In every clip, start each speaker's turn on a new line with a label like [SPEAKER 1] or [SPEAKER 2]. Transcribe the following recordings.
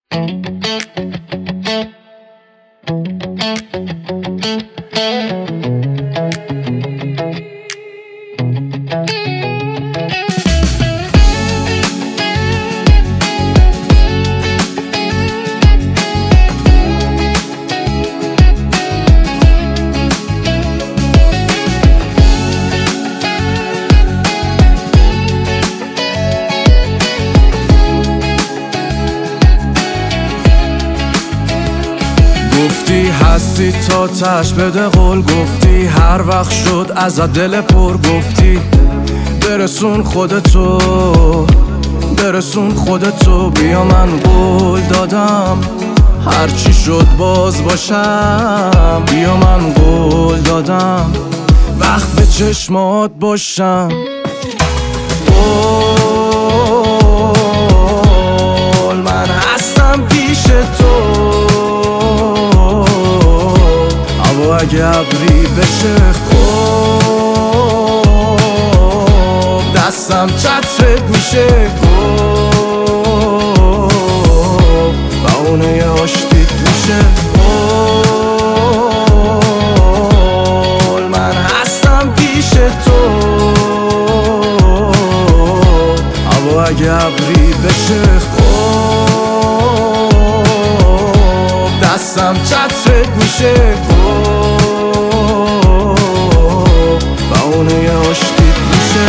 [SPEAKER 1] گفتی هستی تا تش بده قول، گفتی هر وقت شد ازت دل پر، گفتی برسون خودتو برسون خودتو، بیا من قول دادم هرچی شد باز باشم، بیا من قول دادم وقف چشمات باشم. قول من هستم پیش تو، هوا اگه ابری بشه خوب، دستم چترت میشه گفت، بهونه آشتیت میشه. قول من هستم پیش تو، هوا اگه ابری بشه خوب، دستم چترت میشه گفت، بهونه آشتیت میشه.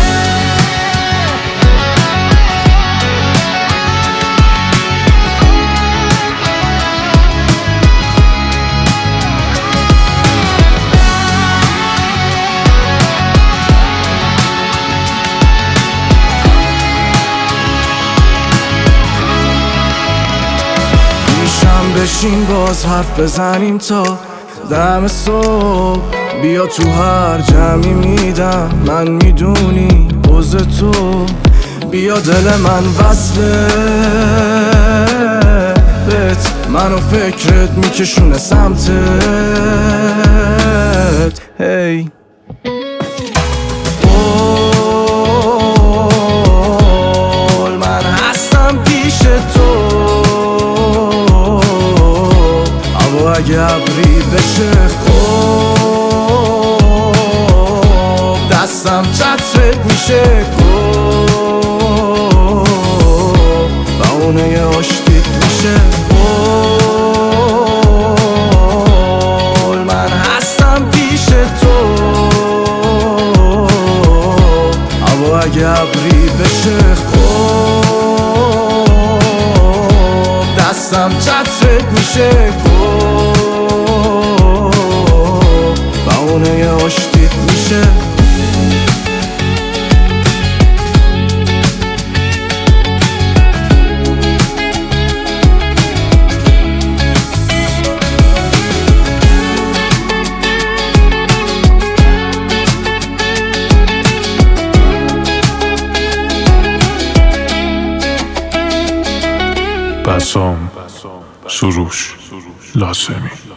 [SPEAKER 1] بشین باز حرف بزنیم تا دم صبح، بیا تو هر جمعی میدم من میدونی عوض تو، بیا دل من وصله بهت، منو فکرت میکشونه سمتت. هی قول من هستم پیش تو، اگه ابری بشه خوب، دستم چترت میشه گفت، بهونه آشتیت میشه. قول من هستم پیش تو، هوا اگه ابری بشه خوب، دستم چترت میشه گفت، بهونه آشتیت میشه.
[SPEAKER 2] بسام سروش لاسمی.